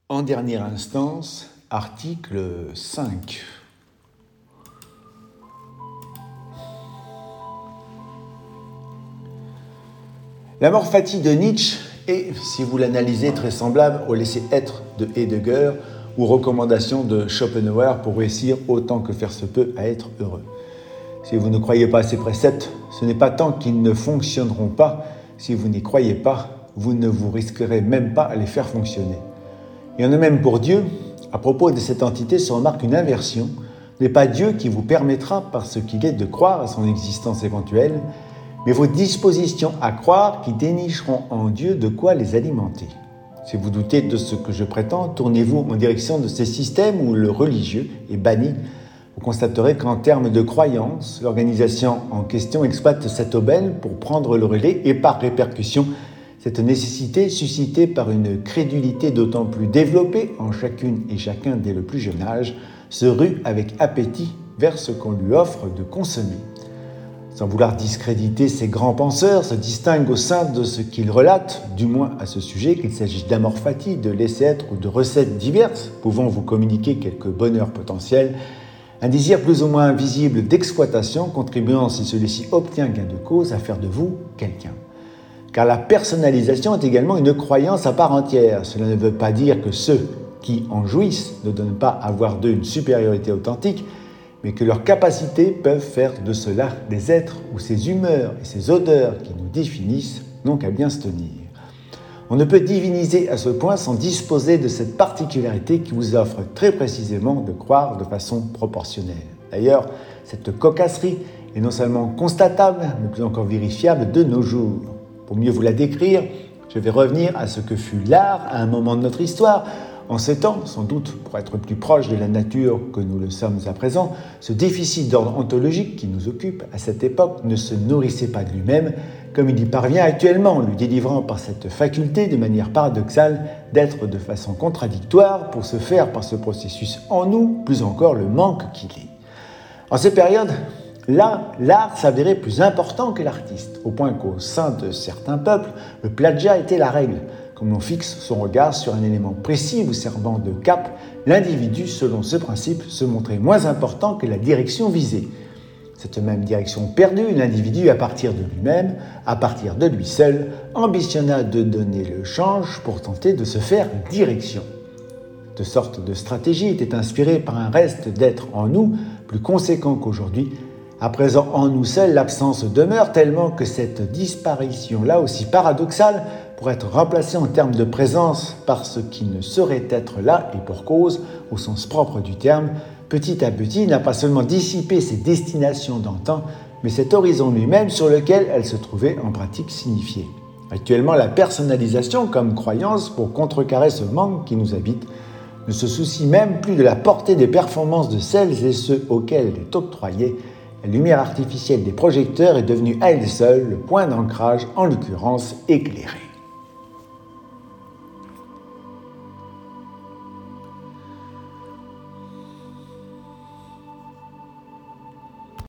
En dernière instance, article 5. La mort fati de Nietzsche est, si vous l'analysez, très semblable au laisser-être de Heidegger ou recommandation de Schopenhauer pour réussir autant que faire se peut à être heureux. Si vous ne croyez pas à ces préceptes, ce n'est pas tant qu'ils ne fonctionneront pas. Si vous n'y croyez pas, vous ne vous risquerez même pas à les faire fonctionner. Il y en a même pour Dieu. À propos de cette entité se remarque une inversion. Ce n'est pas Dieu qui vous permettra, parce qu'il est, de croire à son existence éventuelle, mais vos dispositions à croire qui dénicheront en Dieu de quoi les alimenter. Si vous doutez de ce que je prétends, tournez-vous en direction de ces systèmes où le religieux est banni. Vous constaterez qu'en termes de croyance, l'organisation en question exploite cette aubaine pour prendre le relais et par répercussion, cette nécessité suscitée par une crédulité d'autant plus développée en chacune et chacun dès le plus jeune âge, se rue avec appétit vers ce qu'on lui offre de consommer. Sans vouloir discréditer ces grands penseurs, se distingue au sein de ce qu'ils relatent, du moins à ce sujet, qu'il s'agisse d'amor fati, de laisser-être ou de recettes diverses, pouvant vous communiquer quelques bonheurs potentiels, un désir plus ou moins visible d'exploitation, contribuant, si celui-ci obtient gain de cause, à faire de vous quelqu'un. Car la personnalisation est également une croyance à part entière. Cela ne veut pas dire que ceux qui en jouissent ne donnent pas avoir d'eux une supériorité authentique, mais que leurs capacités peuvent faire de cela des êtres où ces humeurs et ces odeurs qui nous définissent n'ont qu'à bien se tenir. On ne peut diviniser à ce point sans disposer de cette particularité qui vous offre très précisément de croire de façon proportionnelle. D'ailleurs, cette cocasserie est non seulement constatable, mais plus encore vérifiable de nos jours. Pour mieux vous la décrire, je vais revenir à ce que fut l'art à un moment de notre histoire. En ces temps, sans doute pour être plus proche de la nature que nous le sommes à présent, ce déficit d'ordre ontologique qui nous occupe à cette époque ne se nourrissait pas de lui-même, comme il y parvient actuellement, lui délivrant par cette faculté, de manière paradoxale, d'être de façon contradictoire pour se faire par ce processus en nous, plus encore le manque qu'il est. En ces périodes, là, l'art s'avérait plus important que l'artiste, au point qu'au sein de certains peuples, le plagiat était la règle. Comme l'on fixe son regard sur un élément précis vous servant de cap, l'individu, selon ce principe, se montrait moins important que la direction visée. Cette même direction perdue, l'individu, à partir de lui-même, à partir de lui seul, ambitionna de donner le change pour tenter de se faire direction. De sorte de stratégie était inspirée par un reste d'être en nous plus conséquent qu'aujourd'hui. À présent, en nous seuls, l'absence demeure tellement que cette disparition-là, aussi paradoxale, pour être remplacée en termes de présence par ce qui ne saurait être là, et pour cause, au sens propre du terme, petit à petit, n'a pas seulement dissipé ses destinations d'antan, mais cet horizon lui-même sur lequel elle se trouvait en pratique signifiée. Actuellement, la personnalisation comme croyance pour contrecarrer ce manque qui nous habite ne se soucie même plus de la portée des performances de celles et ceux auxquels elle est octroyée. La lumière artificielle des projecteurs est devenue à elle seule le point d'ancrage, en l'occurrence éclairé.